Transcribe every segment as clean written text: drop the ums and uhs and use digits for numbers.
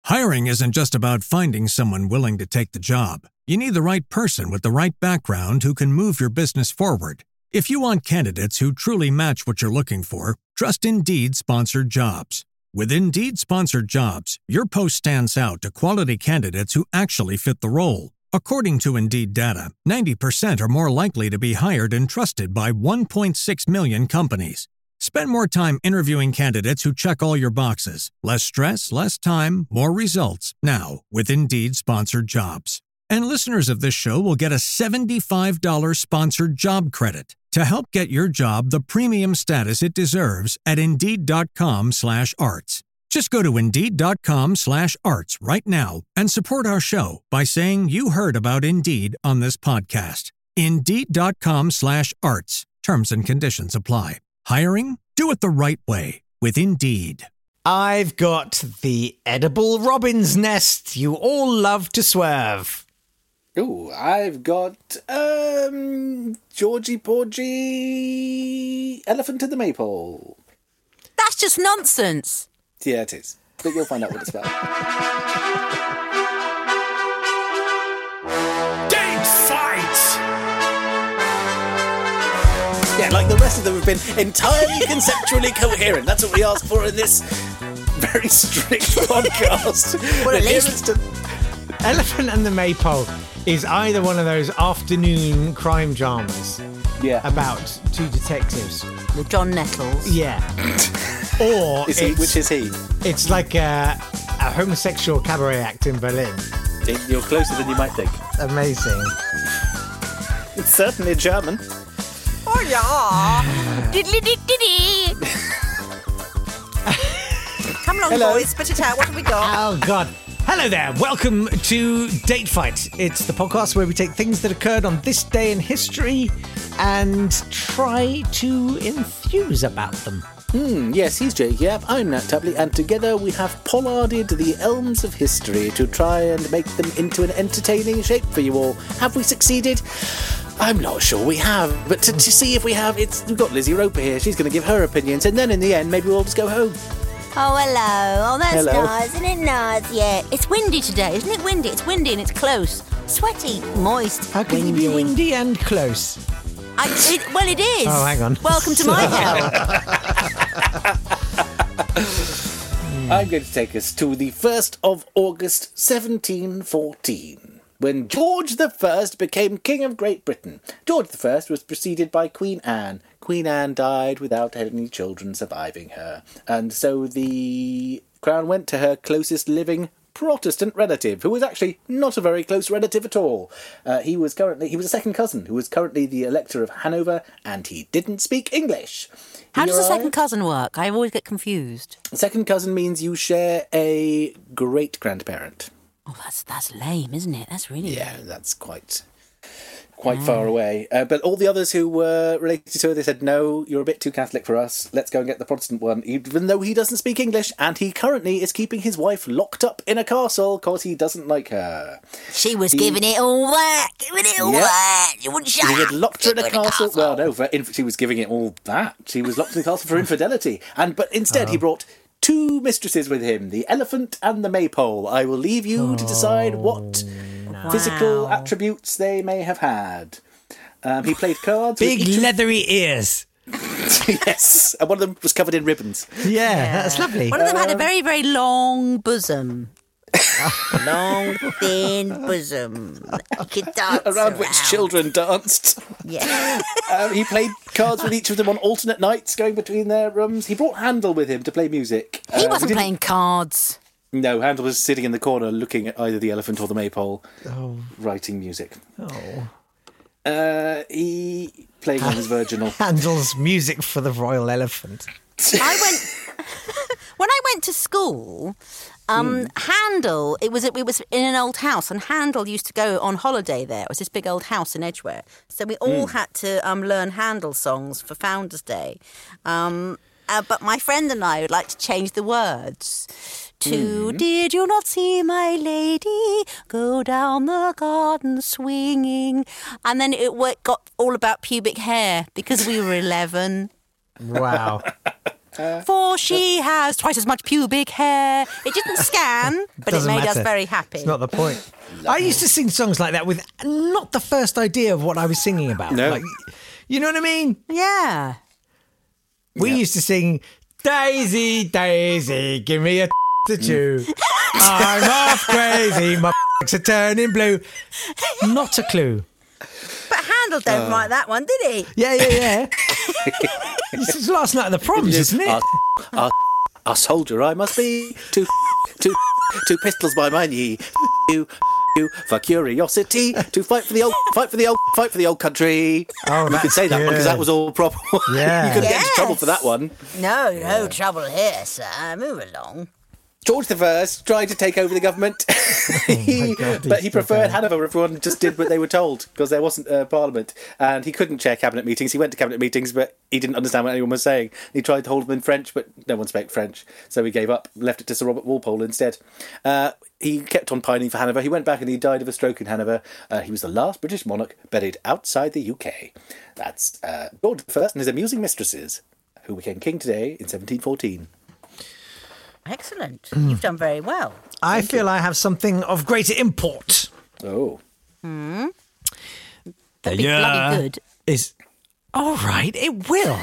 Hiring isn't just about finding someone willing to take the job. You need the right person with the right background who can move your business forward. If you want candidates who truly match what you're looking for, trust Indeed-sponsored jobs. With Indeed-sponsored jobs, your post stands out to quality candidates who actually fit the role. According to Indeed data, 90% are more likely to be hired and trusted by 1.6 million companies. Spend more time interviewing candidates who check all your boxes. Less stress, less time, more results. Now, with Indeed-sponsored jobs. And listeners of this show will get a $75 sponsored job credit to help get your job the premium status it deserves at Indeed.com/arts. Just go to Indeed.com/arts right now and support our show by saying you heard about Indeed on this podcast. Indeed.com/arts. Terms and conditions apply. Hiring? Do it the right way with Indeed. I've got the edible robin's nest you all love to swerve. Ooh, I've got, Georgie Porgy, Elephant in the Maypole. That's just nonsense. Yeah, it is. But you'll find out what it's about. Date fight! Yeah, like the rest of them have been entirely conceptually coherent. That's what we ask for in this very strict podcast. Well, at least... Elephant and the Maypole is either one of those afternoon crime dramas about two detectives. With John Nettles. Yeah. Or which is he? It's like a homosexual cabaret act in Berlin. You're closer than you might think. Amazing. It's certainly German. Oh, yeah. Diddly diddy. Come along, Hello. boys. Spit it out. What have we got? Oh, God. Hello there. Welcome to Date Fight. It's the podcast where we take things that occurred on this day in history and try to enthuse about them. Yes, he's Jake Yap, I'm Nat Tupley, and together we have pollarded the elms of history to try and make them into an entertaining shape for you all. Have we succeeded? I'm not sure we have, but to see if we have, we've got Lizzie Roper here. She's going to give her opinions, and then in the end, maybe we'll just go home. Oh, hello. Oh, that's Hello. nice. Isn't it nice? Yeah. It's windy today, isn't it windy? It's windy and it's close. Sweaty, moist, How can you be windy and close? Well, it is. Oh, hang on. Welcome to my hell. I'm going to take us to the 1st of August, 1714, when George I became King of Great Britain. George I was preceded by Queen Anne. Queen Anne died without any children surviving her, and so the crown went to her closest living Protestant relative, who was actually not a very close relative at all. He was a second cousin who was currently the Elector of Hanover, and he didn't speak English. How does a second cousin work? I always get confused. Second cousin means you share a great-grandparent. Oh, that's lame, isn't it? That's really lame. That's quite far away. But all the others who were related to her, they said, no, you're a bit too Catholic for us. Let's go and get the Protestant one, even though he doesn't speak English, and he currently is keeping his wife locked up in a castle because he doesn't like her. She was giving it all that. You wouldn't shut He up. had locked her in a Keep her castle. Well, no, she was giving it all that. She was locked in the castle for infidelity. But instead he brought two mistresses with him, the Elephant and the Maypole. I will leave you to decide what physical attributes they may have had. He played cards. Big leathery ears. Yes, and one of them was covered in ribbons. Yeah, that's lovely. One of them had a very, very long bosom. Long, thin bosom. You could dance around which children danced. Yeah. He played cards with each of them on alternate nights, going between their rooms. He brought Handel with him to play music. He wasn't playing cards. No, Handel was sitting in the corner looking at either the Elephant or the Maypole, writing music. He playing on his virginal. Handel's music for the Royal Elephant. When I went to school, Handel, it was in an old house, and Handel used to go on holiday there. It was this big old house in Edgware. So we all had to learn Handel songs for Founders Day. But my friend and I would like to change the words to Did you not see my lady go down the garden swinging? And then it got all about pubic hair because we were 11. Wow. For she has twice as much pubic hair. It didn't scan, but it Doesn't made us matter. very happy. It's not the point. I used to sing songs like that with not the first idea of what I was singing about. No. Like, you know what I mean? Yeah. We used to sing, Daisy, Daisy, give me a to chew. I'm off crazy, my are turning blue. Not a clue. But Handel don't write that one, did he? Yeah. This is last night at the proms, isn't it? A soldier I must be. Two pistols by my knee. You for curiosity to fight for the old country. Oh, you that's could say that one because good. that was all proper. Yeah. You couldn't get into trouble Yes. for that one. No trouble here, sir. Move along. George I tried to take over the government, God, but he he's preferred still Hanover. Everyone just did what they were told because there wasn't a parliament, and he couldn't chair cabinet meetings. He went to cabinet meetings, but he didn't understand what anyone was saying. He tried to hold them in French, but no one spoke French, so he gave up, left it to Sir Robert Walpole instead. He kept on pining for Hanover. He went back and he died of a stroke in Hanover. He was the last British monarch buried outside the UK. That's George I and his amusing mistresses, who became king today in 1714. Excellent. You've done very well. I feel I have something of greater import. Oh. That'd be bloody good. Is all right. It will.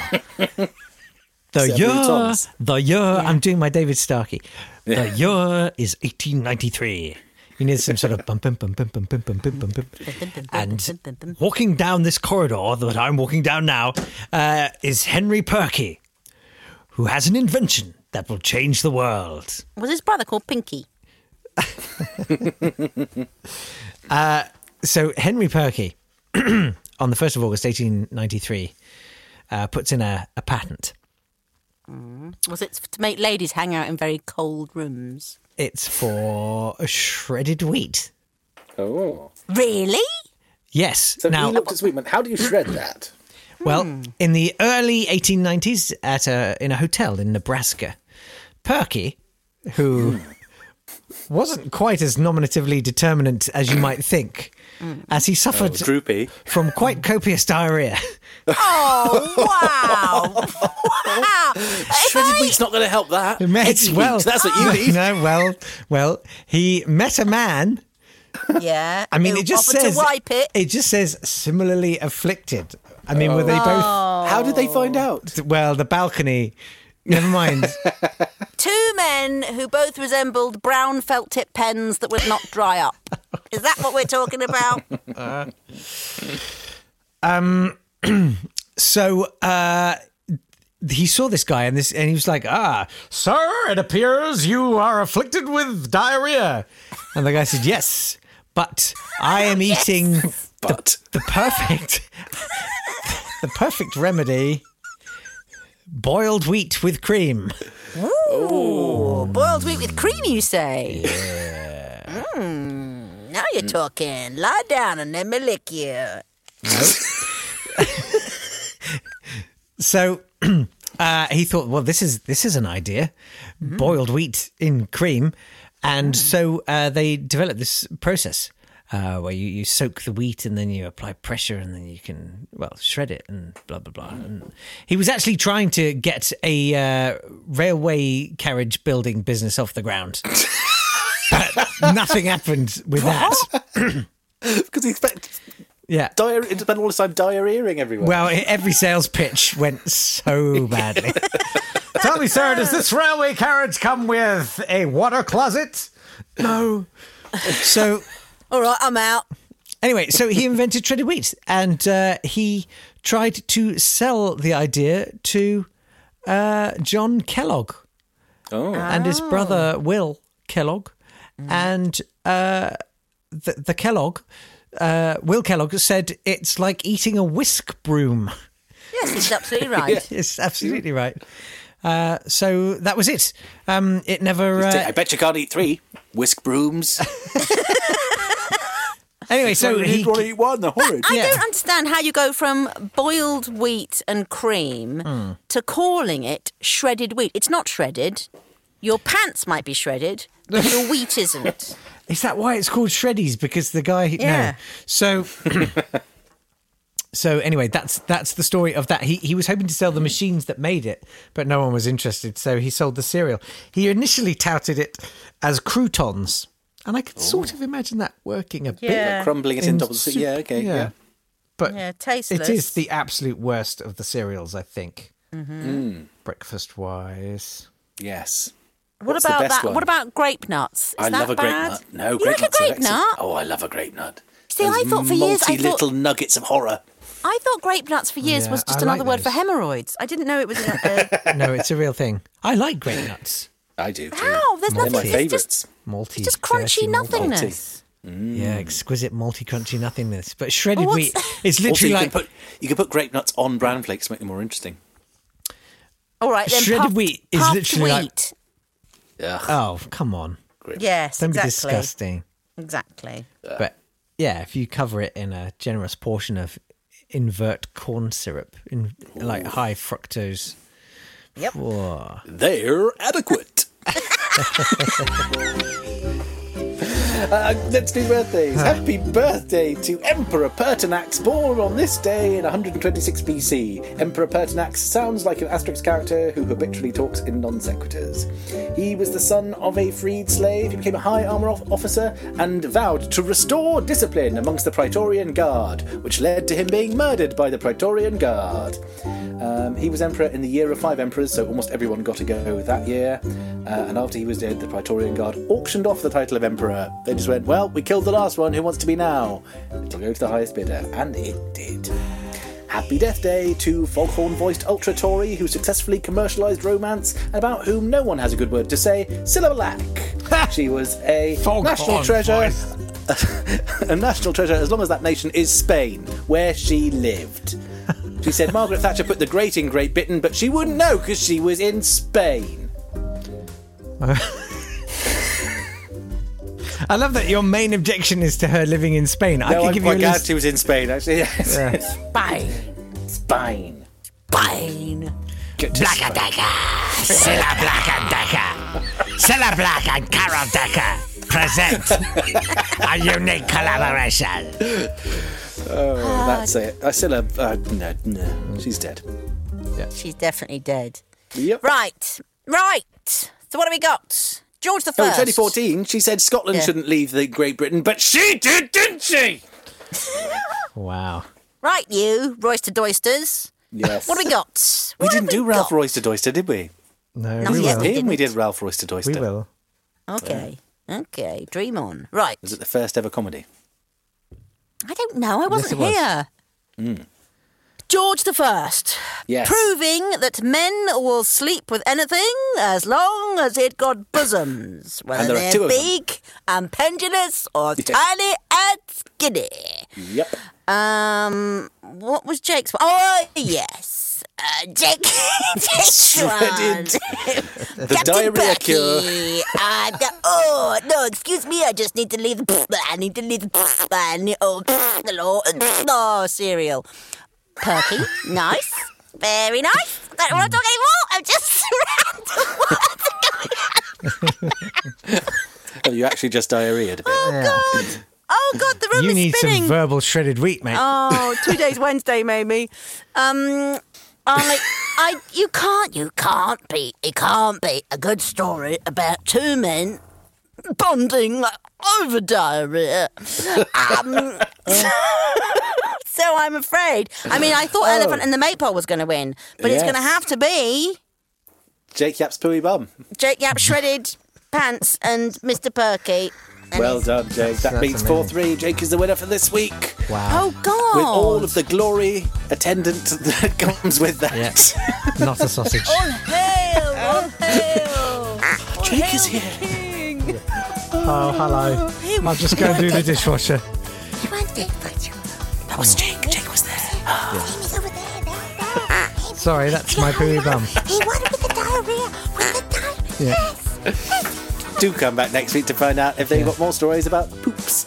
Several times. I'm doing my David Starkey. The year is 1893. You need some sort of bum bum bum bum bum bum bum bum bum bum. And walking down this corridor that I'm walking down now is Henry Perky, who has an invention that will change the world. Was his brother called Pinky? So Henry Perky, on the 1st of August 1893, puts in a patent. Was it to make ladies hang out in very cold rooms? It's for shredded wheat. Oh. Really? Yes. So now, he looked at Sweetman. How do you shred that? well, in the early 1890s, in a hotel in Nebraska, Perky, who wasn't quite as nominatively determinant as you might think, as he suffered Droopy. from quite copious diarrhea. Oh, wow. Wow. Shredded wheat's not going to help that. It's, Heavy well, wheat, that's what you need. No, well, he met a man. Yeah. I mean, who it just offered says to wipe it. It just says similarly afflicted. I mean, were they both? How did they find out? Well, the balcony. Never mind. Two men who both resembled brown felt tip pens that would not dry up. Is that what we're talking about? So he saw this guy and he was like, sir, it appears you are afflicted with diarrhea. And the guy said, yes, but I am eating But the perfect remedy, boiled wheat with cream. Ooh, boiled wheat with cream, you say? Yeah. Now you're talking. Lie down and let me lick you. So he thought, well, this is an idea, boiled wheat in cream. And so they developed this process where you soak the wheat and then you apply pressure and then you can, well, shred it and blah, blah, blah. And he was actually trying to get a railway carriage building business off the ground. But nothing happened with that. because he expected Yeah. to spend all this time diarrheaing everywhere. Well, every sales pitch went so badly. Tell me, sir, does this railway carriage come with a water closet? No. So, All right, I'm out. anyway, so he invented shredded wheat and he tried to sell the idea to John Kellogg and his brother Will Kellogg. And the Kellogg, Will Kellogg, said it's like eating a whisk broom. Yes, he's absolutely right. It's absolutely right. So that was it. It never. I bet you can't eat 3 whisk brooms. Anyway, so he. to eat one. They're horrid. I Yeah. don't understand how you go from boiled wheat and cream to calling it shredded wheat. It's not shredded. Your pants might be shredded, but your wheat isn't. Is that why it's called Shreddies? Because the guy. Yeah. No. So. So anyway, that's the story of that. He was hoping to sell the machines that made it, but no one was interested, so he sold the cereal. He initially touted it as croutons, and I could sort of imagine that working a bit. Yeah. Crumbling it in double. Yeah, okay. Yeah. But Yeah, tasteless. it is the absolute worst of the cereals, I think. Breakfast-wise. Yes. What What's the about best that? one? What about grape nuts? Is I that love a grape bad? nut. No, You grape like a nuts are grape excellent. nut? Oh, I love a grape nut. See, I thought for years, little nuggets of horror. I thought grape nuts for years Yeah, was just I like another word for those. hemorrhoids. I didn't know it was. No, it's a real thing. I like grape nuts. I do too. How? There's They're nothing. my It's favourites. Malty. just crunchy dirty malty. nothingness. Yeah, exquisite malty crunchy nothingness. But shredded Well, wheat what's- is Also, literally you like can put grape nuts on bran flakes to make them more interesting. All right, then Shredded puffed, wheat is puffed literally like- wheat. Ugh. oh, come on. Yes, Don't be exactly. disgusting. Exactly. But yeah, if you cover it in a generous portion of invert corn syrup, in like high fructose. Yep. Whoa. They're adequate. Let's do birthdays. Happy birthday to Emperor Pertinax, born on this day in 126 BC. Emperor Pertinax sounds like an Asterix character who habitually talks in non sequiturs. He was the son of a freed slave. He became a high armour officer and vowed to restore discipline amongst the Praetorian Guard, which led to him being murdered by the Praetorian Guard. He was emperor in the year of 5 emperors, so almost everyone got to go that year. And after he was dead, the Praetorian Guard auctioned off the title of emperor. They just went, well, we killed the last one, who wants to be now? It'll go to the highest bidder. And it did. Happy Death Day to Foghorn-voiced Ultra Tory who successfully commercialised romance and about whom no one has a good word to say, Cilla Black. She was a national treasure. A national treasure as long as that nation is Spain, where she lived. She said Margaret Thatcher put the great in Great Britain, but she wouldn't know because she was in Spain. I love that your main objection is to her living in Spain. I No, could I'm give you a quite glad list. she was in Spain, actually. Yes. Yeah. Spain. Spain. Spain. Get to Black Spain. and Decker, Cilla Black and Decker, Cilla Black and Carol Decker present a unique collaboration. Oh, that's it. I still have... no, she's dead. She's definitely dead. Yep. Right. So what have we got? George the Oh, in First. 2014, she said Scotland Yeah. shouldn't leave the Great Britain, but she did, didn't she? Wow. Right, you Royster Doysters. Yes. What have we got? We What didn't have do we Ralph got? Royster Doyster, did we? No, Not we yet. will. We Him, didn't. we did Ralph Royster Doyster. We will. Okay. Okay. Dream on. Right. Was it the first ever comedy? I don't know. I wasn't it was. here. George the First. Yes. Proving that men will sleep with anything as long as it got bosoms, whether there are they're 2 of them. big and pendulous or tiny and skinny. Yep. What was Jake's? Oh yes, Jake. Jake's one. Shredded. The Captain diarrhea Perky. cure. Oh no, excuse me. I just need to leave the. I need to leave the. Oh, cereal. Perky, nice, very nice. I don't want to talk anymore. I'm just Oh, you actually just diarrheaed a bit. Oh God, the room You is need spinning. some verbal shredded wheat, mate. Oh, 2 days Wednesday made me. You can't beat a good story about 2 men bonding over diarrhea. So I'm afraid. I mean, I thought Elephant and the Maypole was going to win, but it's going to Yes. have to be Jake Yap's pooey bum. Jake Yap shredded pants and Mr. Perky. And Well his- done, Jake. That That's beats amazing. 4-3. Jake is the winner for this week. Wow. Oh God! With all of the glory attendant that comes with that. Yeah. Not a sausage. All hail! All hail! Jake is here. King. Oh, hello. I'll just go and do the dishwasher. That was Jake. Jake was there. He's over there. Sorry, that's my pooey bum. He won with the diarrhea. With the diarrhea. Yeah. Do come back next week to find out if they've got more stories about poops.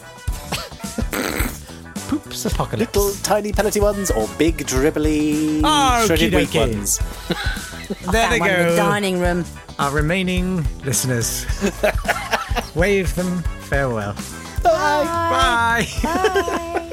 Poops apocalypse. Little tiny pellety ones or big dribbly shredded wheat Okey-dokey. ones. There they One in the go. dining room. Our remaining listeners. Wave them farewell. Bye. Bye. Bye.